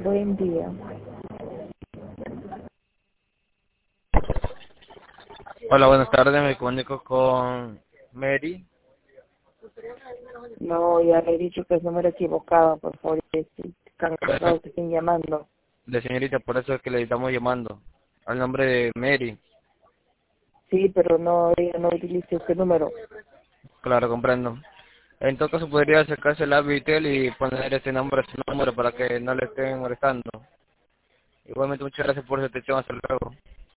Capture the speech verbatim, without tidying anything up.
Buen día. Hola, buenas tardes, me comunico con Mary. No, ya le he dicho que es número equivocado, por favor, estoy cansado, te estén llamando. De señorita, por eso es que le estamos llamando. Al nombre de Mary. Sí, pero no, ella no utilice ese número. Claro, comprendo. En todo caso, podría acercarse al Habitel y poner ese nombre, ese número para que no le estén molestando. Igualmente, muchas gracias por su atención. Hasta luego.